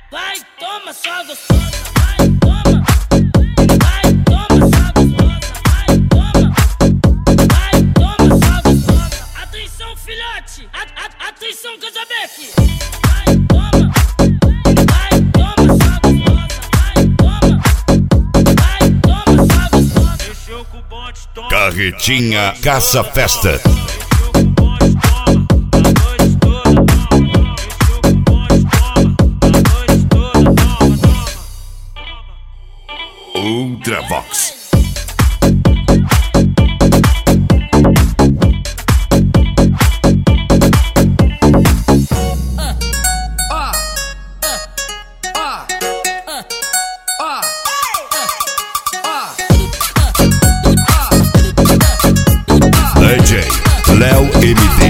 Vai, toma só gostosa, vai, toma. Vai, toma só gostosa, vai, toma. Vai, toma só gostosa. Atenção, filhote, atenção, Casabeck. Vai, toma. Vai, toma só gostosa, vai, toma. Vai, toma só gostosa. Mexeu com o bonde, toma. Carretinha Caça Festa. Ultravox. DJ Léo MD.